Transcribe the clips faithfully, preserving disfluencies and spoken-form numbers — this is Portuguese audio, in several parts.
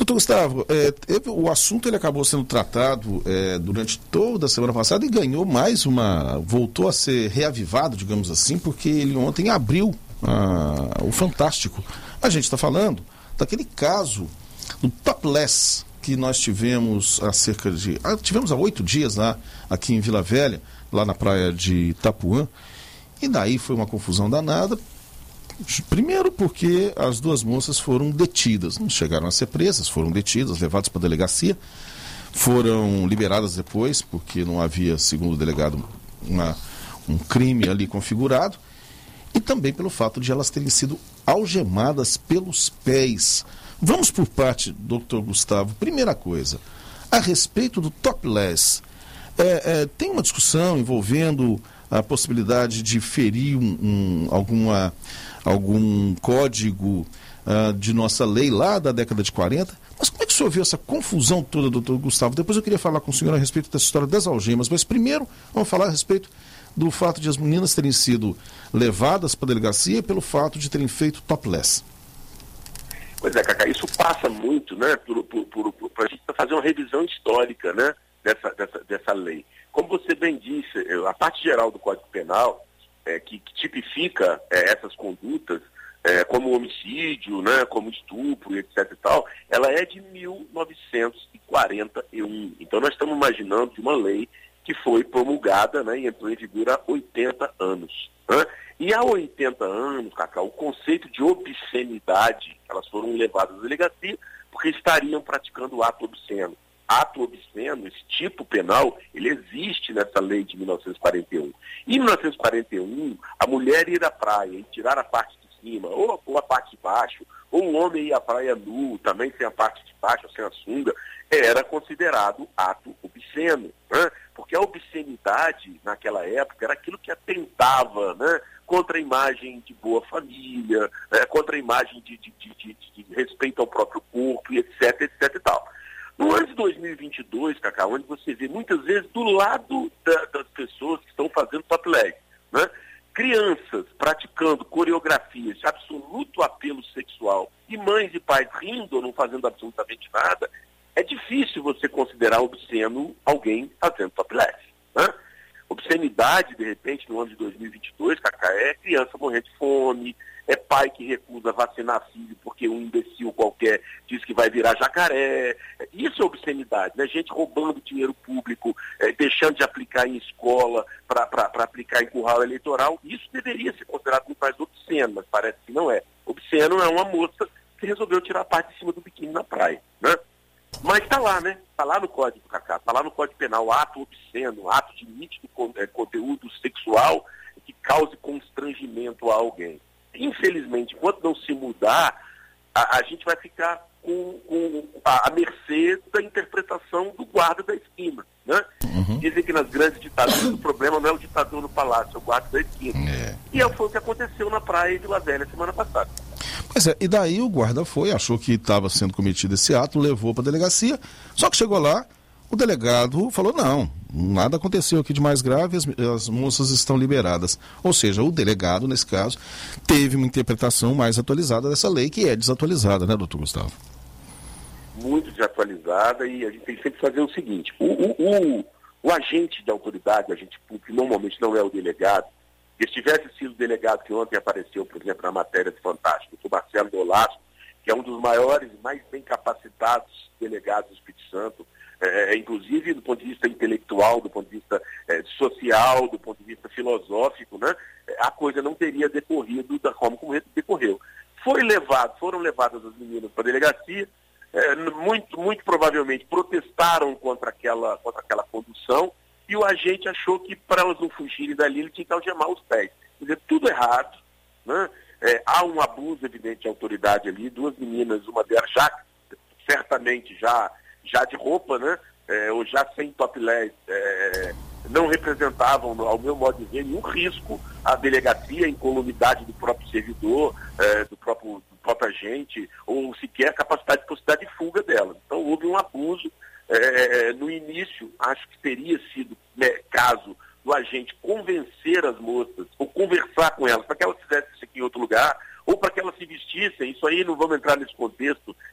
Doutor Gustavo, é, teve, o assunto ele acabou sendo tratado é, durante toda a semana passada e ganhou mais uma, voltou a ser reavivado, digamos assim, porque ele ontem abriu ah, o Fantástico. A gente está falando daquele caso do topless que nós tivemos há cerca de, ah, tivemos há oito dias lá, aqui em Vila Velha, lá na praia de Itapuã, e daí foi uma confusão danada. Primeiro porque as duas moças foram detidas, não chegaram a ser presas, foram detidas, levadas para a delegacia, foram liberadas depois, porque não havia, segundo o delegado, uma, um crime ali configurado, e também pelo fato de elas terem sido algemadas pelos pés. Vamos por parte, doutor Gustavo. Primeira coisa, a respeito do topless, é, é, tem uma discussão envolvendo a possibilidade de ferir um, um, alguma, algum código uh, de nossa lei lá da década de quarenta. Mas como é que o senhor viu essa confusão toda, doutor Gustavo? Depois eu queria falar com o senhor a respeito dessa história das algemas, mas primeiro vamos falar a respeito do fato de as meninas terem sido levadas para a delegacia pelo fato de terem feito topless. Pois é, Cacá, isso passa muito, né, por, por, por, por, para a gente fazer uma revisão histórica, né, dessa, dessa, dessa lei. Como você bem disse, a parte geral do Código Penal, é, que, que tipifica é, essas condutas, é, como homicídio, né, como estupro, etc e tal, ela é de mil novecentos e quarenta e um. Então nós estamos imaginando de uma lei que foi promulgada, né, e entrou em vigor há oitenta anos. Né? E há oitenta anos, Cacá, o conceito de obscenidade, elas foram levadas à delegacia porque estariam praticando ato obsceno. Ato obsceno, esse tipo penal, ele existe nessa lei de mil novecentos e quarenta e um. Em mil novecentos e quarenta e um, a mulher ir à praia e tirar a parte de cima, ou, ou a parte de baixo, ou o homem ir à praia nu, também sem a parte de baixo, sem a sunga, era considerado ato obsceno, né? Porque a obscenidade, naquela época, era aquilo que atentava, né, contra a imagem de boa família, né, contra a imagem de, de, de, de, de respeito ao próprio corpo, e etc, etc e tal. No ano de dois mil e vinte e dois, Cacá, onde você vê muitas vezes do lado da, das pessoas que estão fazendo topless, né, crianças praticando coreografias de absoluto apelo sexual e mães e pais rindo ou não fazendo absolutamente nada, é difícil você considerar obsceno alguém fazendo topless, né? Obscenidade, de repente, no ano de dois mil e vinte e dois, Cacá, é criança morrendo de fome, é pai que recusa vacinar filho porque um imbecil qualquer diz que vai virar jacaré. Isso é obscenidade, né? Gente roubando dinheiro público, é, deixando de aplicar em escola para aplicar em curral eleitoral. Isso deveria ser considerado muito mais obsceno, mas parece que não é. Obsceno é uma moça que resolveu tirar a parte de cima do biquíni na praia, né? Mas está lá, né? Está lá no Código, Cacá, está lá no Código Penal, ato obsceno, ato de nítido conteúdo sexual que cause constrangimento a alguém. Infelizmente, enquanto não se mudar, a, a gente vai ficar com, com a, a mercê da interpretação do guarda da esquina, né? Uhum. Dizem que nas grandes ditaduras o problema não é o ditador no palácio, é o guarda da esquina. É. E foi o que aconteceu na praia de Vila Velha semana passada. Pois é, e daí o guarda foi, achou que estava sendo cometido esse ato, levou para a delegacia, só que chegou lá, o delegado falou, não, nada aconteceu aqui de mais grave, as, as moças estão liberadas. Ou seja, o delegado, nesse caso, teve uma interpretação mais atualizada dessa lei, que é desatualizada, né, doutor Gustavo? Muito desatualizada, e a gente tem que sempre fazer o seguinte, o, o, o, o agente de autoridade, o agente público, que normalmente não é o delegado, se tivesse sido o delegado que ontem apareceu, por exemplo, na matéria do Fantástico, o Marcelo Dolasso, que é um dos maiores e mais bem capacitados delegados do Espírito Santo, é, inclusive do ponto de vista intelectual, do ponto de vista é, social, do ponto de vista filosófico, né, a coisa não teria decorrido da forma como decorreu. Foi levado, foram levadas as meninas para a delegacia, é, muito, muito provavelmente protestaram contra aquela, contra aquela condução, e o agente achou que para elas não fugirem dali, ele tinha que algemar os pés. Quer dizer, tudo errado, né? É, há um abuso evidente de autoridade ali, duas meninas, uma delas já, certamente já, já de roupa, né? É, ou já sem topless, é, não representavam, ao meu modo de ver, nenhum risco à delegacia, a incolumidade do próprio servidor, é, do, próprio, do próprio agente, ou sequer a capacidade de possibilidade de fuga delas. Então houve um abuso. É, no início, acho que teria sido, né, caso do agente convencer as moças, ou conversar com elas, para que elas fizessem isso aqui em outro lugar, ou para que elas se vestissem. Isso aí não vamos entrar nesse contexto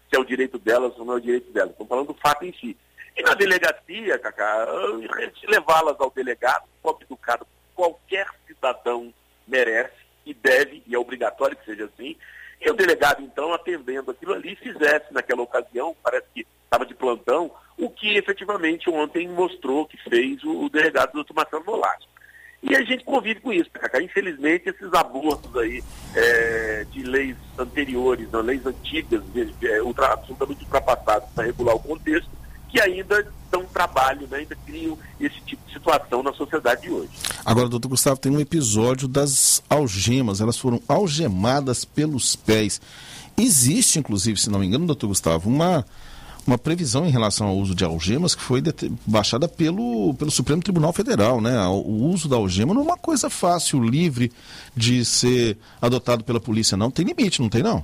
se é o direito delas ou não é o direito delas. Estamos falando do fato em si. E na delegacia, Cacá, levá-las ao delegado, pobre educado, qualquer cidadão merece e deve, e é obrigatório que seja assim, e o delegado, então, atendendo aquilo ali, fizesse naquela ocasião, parece que estava de plantão, o que efetivamente ontem mostrou que fez o, o delegado doutor Marcelo Nolasco. E a gente convive com isso, Cacá. Infelizmente, esses abortos aí é, de leis anteriores, não, leis antigas, de, de, ultra, absolutamente ultrapassadas para regular o contexto, que ainda dão trabalho, né, ainda criam esse tipo de situação na sociedade de hoje. Agora, doutor Gustavo, tem um episódio das algemas, elas foram algemadas pelos pés. Existe, inclusive, se não me engano, doutor Gustavo, uma, uma previsão em relação ao uso de algemas que foi baixada pelo, pelo Supremo Tribunal Federal, né? O uso da algema não é uma coisa fácil, livre de ser adotado pela polícia, não. Tem limite, não tem, não?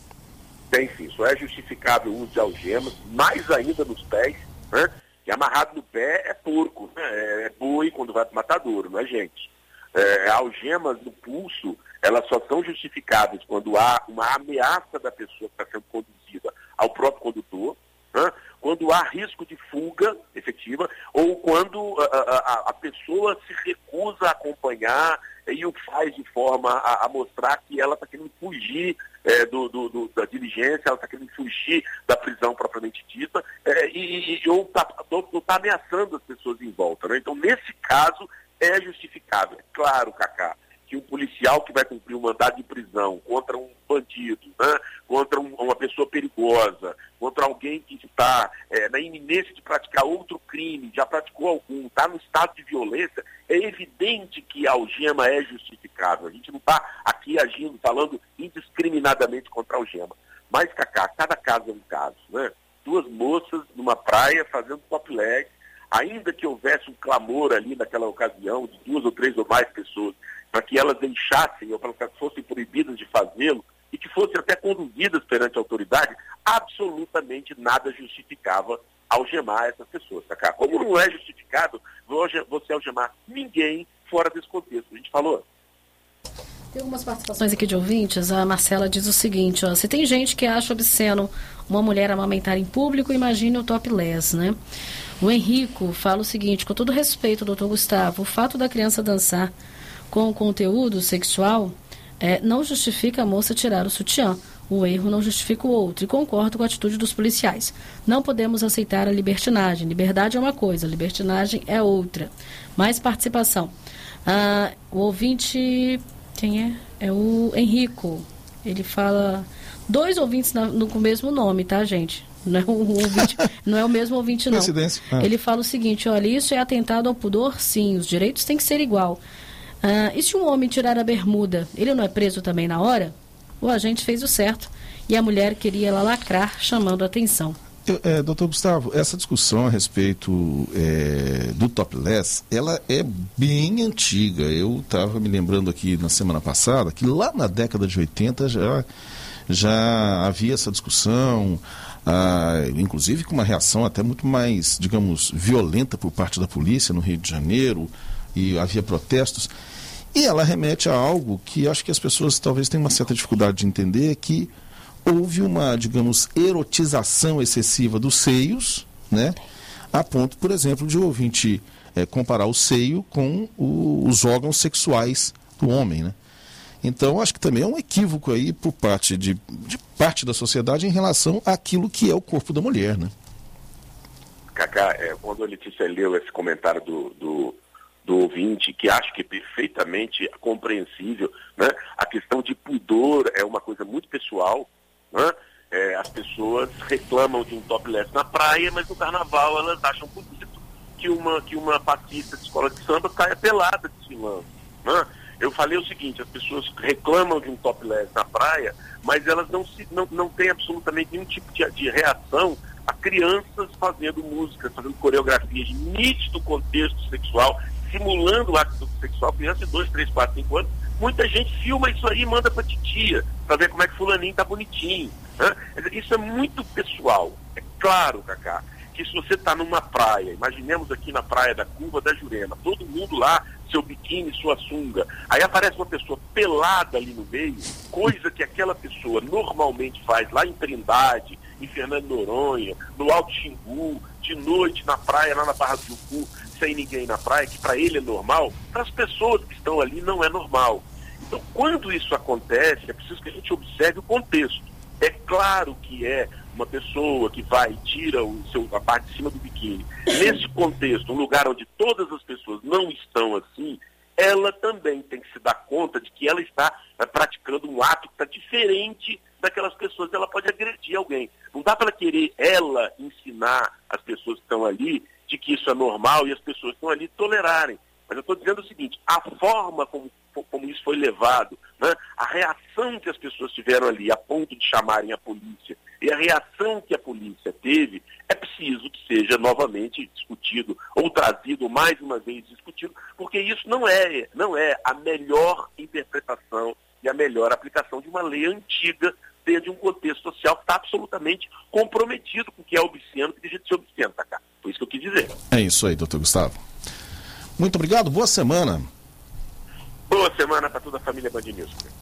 Tem sim, só é justificável o uso de algemas, mais ainda nos pés, né? Que amarrado no pé é porco, né? É boi quando vai para o matadouro, não é gente. É, algemas no pulso, elas só são justificáveis quando há uma ameaça da pessoa que está sendo conduzida ao próprio condutor, né? Quando há risco de fuga efetiva, ou quando a, a, a pessoa se recusa a acompanhar e o faz de forma a, a mostrar que ela está querendo fugir é, do, do, do, da diligência, ela está querendo fugir da prisão propriamente dita, é, e, e, ou está tá ameaçando as pessoas em volta, né? Então, nesse caso, é justificável. É claro, Cacá, que um policial que vai cumprir um mandado de prisão contra um bandido, né, contra um, uma pessoa perigosa, contra alguém que está é, na iminência de praticar outro crime, já praticou algum, está no estado de violência, é evidente que a algema é justificável. A gente não está aqui agindo, falando indiscriminadamente contra a algema. Mas, Cacá, cada caso é um caso, né? Duas moças numa praia fazendo topless, ainda que houvesse um clamor ali naquela ocasião de duas ou três ou mais pessoas, para que elas deixassem ou para que fossem proibidas de fazê-lo e que fossem até conduzidas perante a autoridade, absolutamente nada justificava algemar essas pessoas, tá? Como não é justificado você algemar ninguém fora desse contexto. A gente falou. Tem algumas participações aqui de ouvintes. A Marcela diz o seguinte, ó, se tem gente que acha obsceno uma mulher amamentar em público, imagine o topless, né? O Henrico fala o seguinte, com todo respeito, doutor Gustavo, o fato da criança dançar com conteúdo sexual é, não justifica a moça tirar o sutiã. O erro não justifica o outro. E concordo com a atitude dos policiais. Não podemos aceitar a libertinagem. Liberdade é uma coisa, libertinagem é outra. Mais participação. Ah, o ouvinte... Quem é? É o Henrico. Ele fala... Dois ouvintes na, no, com o mesmo nome, tá, gente? Não é, um ouvinte, não é o mesmo ouvinte, não. Coincidência. Ah. Ele fala o seguinte, olha, isso é atentado ao pudor? Sim, os direitos têm que ser igual. Ah, e se um homem tirar a bermuda, ele não é preso também na hora? O agente fez o certo e a mulher queria lá lacrar, chamando a atenção. Eu, é, doutor Gustavo, essa discussão a respeito é, do topless, ela é bem antiga. Eu estava me lembrando aqui na semana passada que lá na década de oitenta já, já havia essa discussão, ah, inclusive com uma reação até muito mais, digamos, violenta por parte da polícia no Rio de Janeiro, e havia protestos. E ela remete a algo que acho que as pessoas talvez tenham uma certa dificuldade de entender, que houve uma, digamos, erotização excessiva dos seios, né? A ponto, por exemplo, de o ouvinte é, comparar o seio com o, os órgãos sexuais do homem, né? Então, acho que também é um equívoco aí por parte de, de parte da sociedade em relação àquilo que é o corpo da mulher, né? Cacá, é, quando a Letícia leu esse comentário do... do... do ouvinte, que acho que é perfeitamente compreensível, né? A questão de pudor é uma coisa muito pessoal, né? É, as pessoas reclamam de um topless na praia, mas no carnaval elas acham bonito que uma, que uma passista de escola de samba caia pelada desfilando, né? Eu falei o seguinte, as pessoas reclamam de um topless na praia, mas elas não, se, não, não têm absolutamente nenhum tipo de, de reação a crianças fazendo música, fazendo coreografias de nítido contexto sexual, simulando o ato sexual, criança de dois, três, quatro, cinco anos, muita gente filma isso aí e manda pra titia, pra ver como é que fulaninho tá bonitinho, né? Isso é muito pessoal. É claro, Cacá, que se você tá numa praia, imaginemos aqui na praia da Curva da Jurema, todo mundo lá, seu biquíni, sua sunga, aí aparece uma pessoa pelada ali no meio, coisa que aquela pessoa normalmente faz lá em Trindade, em Fernando de Noronha, no Alto Xingu, de noite na praia, lá na Barra do Jucu, sem ninguém na praia, que para ele é normal, para as pessoas que estão ali não é normal. Então, quando isso acontece, é preciso que a gente observe o contexto. É claro que é uma pessoa que vai e tira o seu, a parte de cima do biquíni. Nesse contexto, um lugar onde todas as pessoas não estão assim, ela também tem que se dar conta de que ela está é, praticando um ato que está diferente daquelas pessoas. Ela pode agredir alguém. Não dá para querer ela ensinar as pessoas que estão ali de que isso é normal e as pessoas que estão ali tolerarem. Mas eu estou dizendo o seguinte, a forma como, como isso foi levado, né, a reação que as pessoas tiveram ali a ponto de chamarem a polícia e a reação que a polícia teve, é preciso que seja novamente discutido ou trazido mais uma vez discutido, porque isso não é, não é a melhor interpretação e a melhor aplicação de uma lei antiga dentro de um contexto social que está absolutamente comprometido com o que é obsceno, que deixa de ser obsceno, tá, cara? Foi isso que eu quis dizer. É isso aí, doutor Gustavo. Muito obrigado, boa semana. Boa semana para toda a família Band News.